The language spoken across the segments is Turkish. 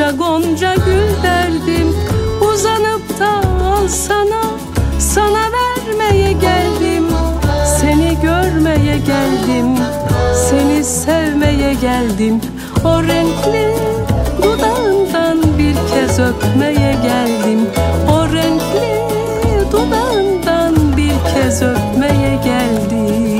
gonca gonca gül derdim. Uzanıp da al sana, sana vermeye geldim. Seni görmeye geldim, seni sevmeye geldim. O renkli dudağından bir kez öpmeye geldim. O renkli dudağından bir kez öpmeye geldim.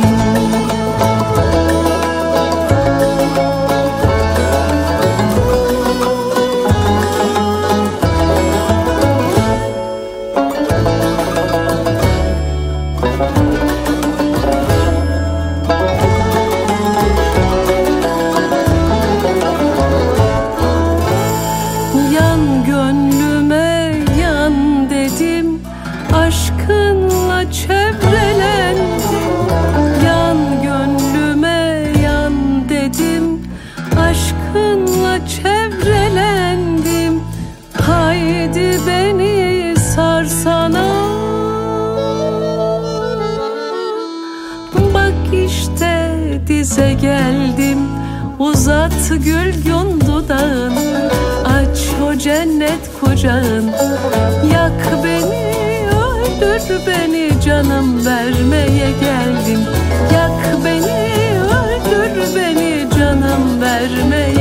Çevrelendim, haydi beni sarsana. Bak işte dize geldim, uzat gülgün dudağın, aç o cennet kucağın. Yak beni, öldür beni, canım vermeye geldim. Yak beni, öldür beni, canım vermeye